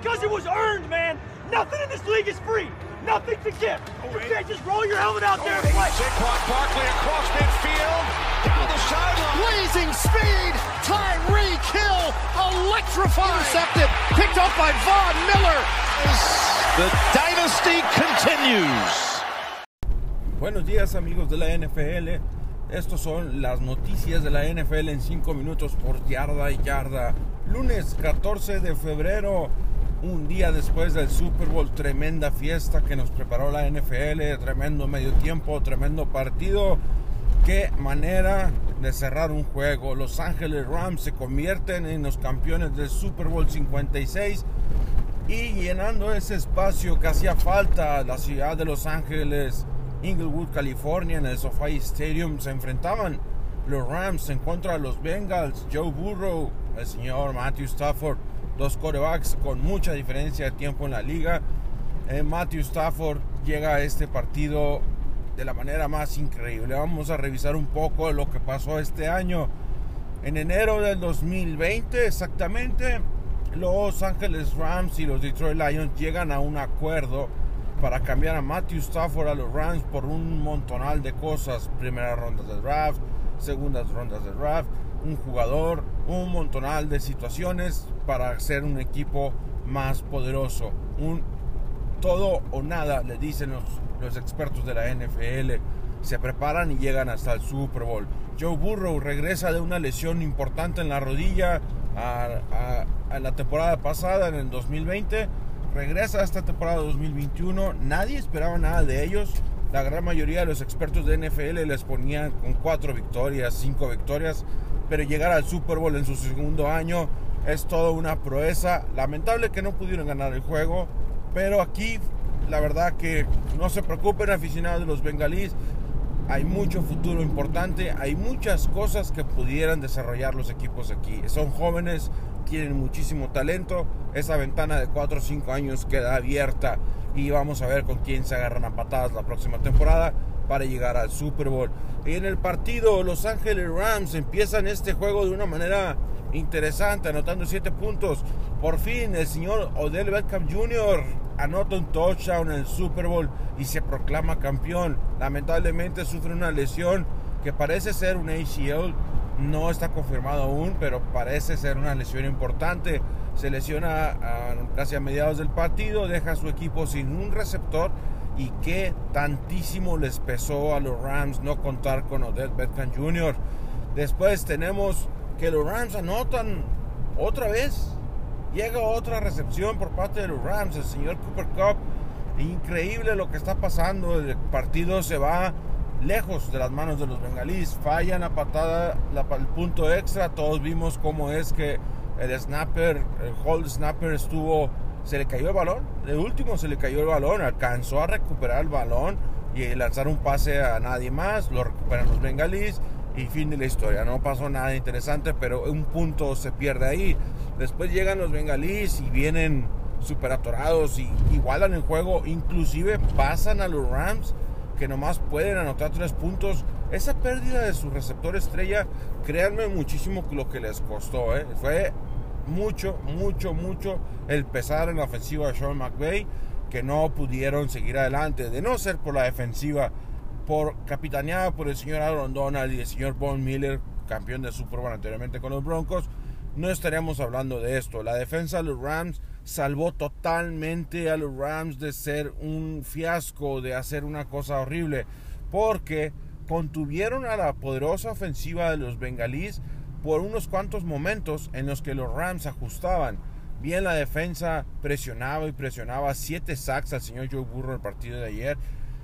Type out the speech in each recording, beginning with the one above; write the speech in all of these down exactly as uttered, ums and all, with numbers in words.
because it was earned, man. Nothing in this league is free. Nothing to give. You can't just roll your helmet out there and play. Saquon Barkley across midfield, down the sideline. Blazing speed, Tyreek Hill, electrifying. Intercepted, picked up by Von Miller. The dynasty continues. Buenos días, amigos de la N F L. Estos son las noticias de la N F L en cinco minutos por yarda y yarda. Lunes catorce de febrero, un día después del Super Bowl. Tremenda fiesta que nos preparó la N F L. Tremendo medio tiempo, tremendo partido. Qué manera de cerrar un juego. Los Ángeles Rams se convierten en los campeones del Super Bowl cincuenta y seis. Y llenando ese espacio que hacía falta, la ciudad de Los Ángeles, Inglewood, California, en el SoFi Stadium, se enfrentaban los Rams en contra de los Bengals. Joe Burrow, el señor Matthew Stafford, dos quarterbacks con mucha diferencia de tiempo en la liga. eh, Matthew Stafford llega a este partido de la manera más increíble. Vamos a revisar un poco lo que pasó este año. En enero del dos mil veinte exactamente, los Ángeles Rams y los Detroit Lions llegan a un acuerdo para cambiar a Matthew Stafford a los Rams por un montonal de cosas. Primeras rondas del draft, segundas rondas del draft, un jugador, un montonal de situaciones para ser un equipo más poderoso. Un todo o nada, le dicen los, los expertos de la N F L. Se preparan y llegan hasta el Super Bowl. Joe Burrow regresa de una lesión importante en la rodilla a, a, a la temporada pasada, en el dos mil veinte. Regresa a esta temporada dos mil veintiuno. Nadie esperaba nada de ellos. La gran mayoría de los expertos de N F L les ponían con cuatro victorias, cinco victorias. Pero llegar al Super Bowl en su segundo año es toda una proeza. Lamentable que no pudieron ganar el juego. Pero aquí, la verdad que no se preocupen, aficionados de los bengalíes. Hay mucho futuro importante. Hay muchas cosas que pudieran desarrollar los equipos aquí. Son jóvenes, tienen muchísimo talento. Esa ventana de cuatro o cinco años queda abierta. Y vamos a ver con quién se agarran a patadas la próxima temporada para llegar al Super Bowl. Y en el partido, Los Ángeles Rams empiezan este juego de una manera interesante, anotando siete puntos. Por fin, el señor Odell Beckham junior anota un touchdown en el Super Bowl y se proclama campeón. Lamentablemente sufre una lesión que parece ser un A C L. No está confirmado aún, pero parece ser una lesión importante. Se lesiona a, casi a mediados del partido, deja a su equipo sin un receptor. Y qué tantísimo les pesó a los Rams no contar con Odell Beckham junior Después tenemos que los Rams anotan otra vez. Llega otra recepción por parte de los Rams, el señor Cooper Kupp. Increíble lo que está pasando. El partido se va lejos de las manos de los bengalíes. Fallan la patada, la, el punto extra. Todos vimos cómo es que el snapper, el hold snapper estuvo... Se le cayó el balón. De último se le cayó el balón. Alcanzó a recuperar el balón y lanzar un pase a nadie más. Lo recuperan los bengalíes. Y fin de la historia. No pasó nada interesante, pero un punto se pierde ahí. Después llegan los bengalíes y vienen súper atorados y igualan el juego. Inclusive pasan a los Rams, que nomás pueden anotar tres puntos. Esa pérdida de su receptor estrella, créanme muchísimo lo que les costó. ¿eh? Fue mucho, mucho, mucho el pesar en la ofensiva de Sean McVay, que no pudieron seguir adelante. De no ser por la defensiva, por capitaneada por el señor Aaron Donald y el señor Von Miller, campeón de Super Bowl anteriormente con los Broncos, no estaríamos hablando de esto. La defensa de los Rams salvó totalmente a los Rams de ser un fiasco, de hacer una cosa horrible, porque contuvieron a la poderosa ofensiva de los bengalíes por unos cuantos momentos en los que los Rams ajustaban. Bien, la defensa presionaba y presionaba. Siete sacks al señor Joe Burrow en el partido de ayer.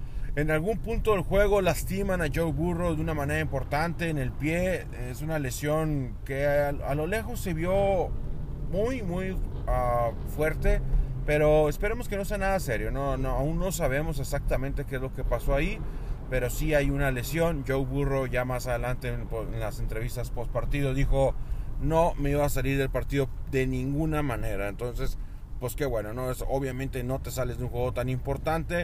En algún punto del juego lastiman a Joe Burrow de una manera importante en el pie. Es una lesión que a, a lo lejos se vio muy, muy uh, fuerte. Pero esperemos que no sea nada serio. No, no, aún no sabemos exactamente qué es lo que pasó ahí. Pero sí hay una lesión. Joe Burrow ya más adelante en, en las entrevistas post partido dijo: no me iba a salir del partido de ninguna manera. Entonces, pues qué bueno, ¿no? Es, obviamente no te sales de un juego tan importante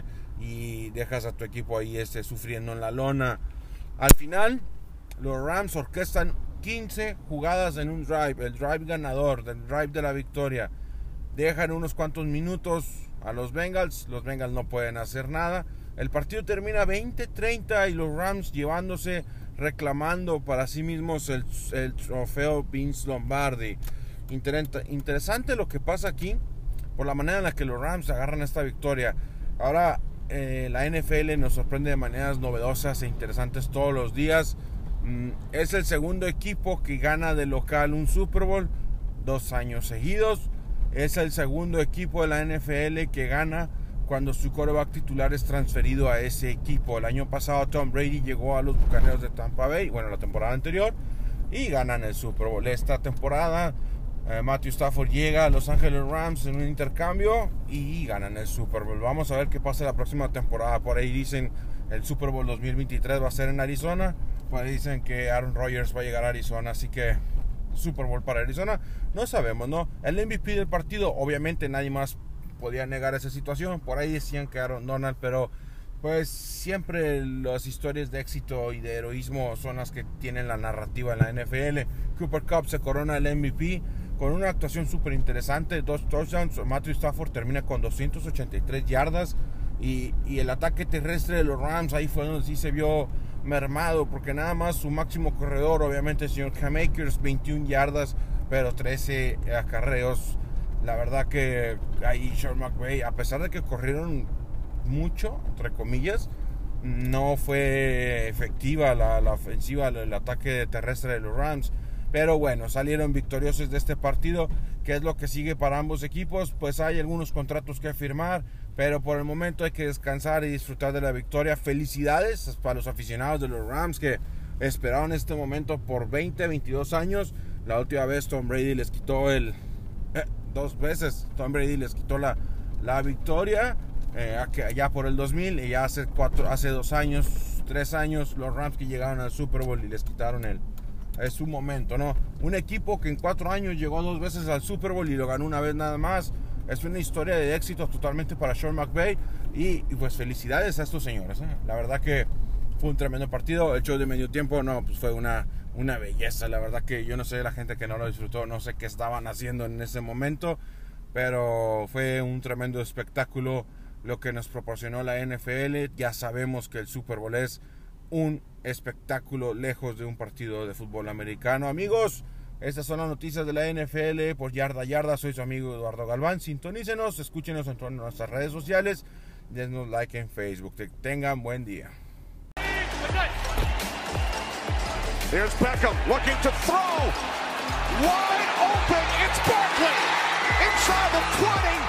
y dejas a tu equipo ahí este, sufriendo en la lona. Al final, los Rams orquestan quince jugadas en un drive, el drive ganador, el drive de la victoria. dejan unos cuantos minutos a los Bengals. Los Bengals no pueden hacer nada. El partido termina veinte treinta y los Rams llevándose, reclamando para sí mismos el, el trofeo Vince Lombardi. Inter- interesante lo que pasa aquí por la manera en la que los Rams agarran esta victoria. Ahora eh, la N F L nos sorprende de maneras novedosas e interesantes todos los días. Mm, es el segundo equipo que gana de local un Super Bowl dos años seguidos. Es el segundo equipo de la N F L que gana cuando su quarterback titular es transferido a ese equipo. El año pasado Tom Brady llegó a los Bucaneros de Tampa Bay, bueno, la temporada anterior, y ganan el Super Bowl. Esta temporada eh, Matthew Stafford llega a Los Ángeles Rams en un intercambio y ganan el Super Bowl. Vamos a ver qué pasa la próxima temporada. Por ahí dicen el Super Bowl dos mil veintitrés va a ser en Arizona. Por ahí dicen que Aaron Rodgers va a llegar a Arizona, así que Super Bowl para Arizona, no sabemos, ¿no? El M V P del partido, obviamente nadie más podía negar esa situación. Por ahí decían que Aaron Donald, pero pues siempre las historias de éxito y de heroísmo son las que tienen la narrativa en la N F L. Cooper Kupp se corona el M V P con una actuación súper interesante, dos touchdowns. Matthew Stafford termina con doscientas ochenta y tres yardas y, y el ataque terrestre de los Rams ahí fue donde sí se vio mermado, porque nada más su máximo corredor, obviamente el señor Cam Akers, veintiuna yardas, pero trece acarreos. La verdad que ahí Sean McVay, a pesar de que corrieron mucho, entre comillas, no fue efectiva la, la ofensiva, el, el ataque terrestre de los Rams. Pero bueno, salieron victoriosos de este partido. ¿Qué es lo que sigue para ambos equipos? Pues hay algunos contratos que firmar, pero por el momento hay que descansar y disfrutar de la victoria. Felicidades para los aficionados de los Rams que esperaron este momento por veinte, veintidós años. La última vez Tom Brady les quitó el... Eh, dos veces Tom Brady les quitó la, la victoria, eh, allá por el dos mil, y ya hace, cuatro, hace dos años, tres años, los Rams que llegaron al Super Bowl y les quitaron el... Es su momento, ¿no? Un equipo que en cuatro años llegó dos veces al Super Bowl y lo ganó una vez nada más. Es una historia de éxito totalmente para Sean McVay. Y, y pues felicidades a estos señores, ¿eh? La verdad que fue un tremendo partido. El show de medio tiempo, no, pues fue una, una belleza. La verdad que yo no sé, la gente que no lo disfrutó, no sé qué estaban haciendo en ese momento. Pero fue un tremendo espectáculo lo que nos proporcionó la N F L. Ya sabemos que el Super Bowl es un espectáculo lejos de un partido de fútbol americano. Amigos, estas son las noticias de la N F L por Yarda a Yarda. Soy su amigo Eduardo Galván. Sintonícenos, escúchenos en todas nuestras redes sociales, denos like en Facebook. Que tengan buen día. There's Beckham looking to throw. Wide open. It's Barkley. Inside the twenty.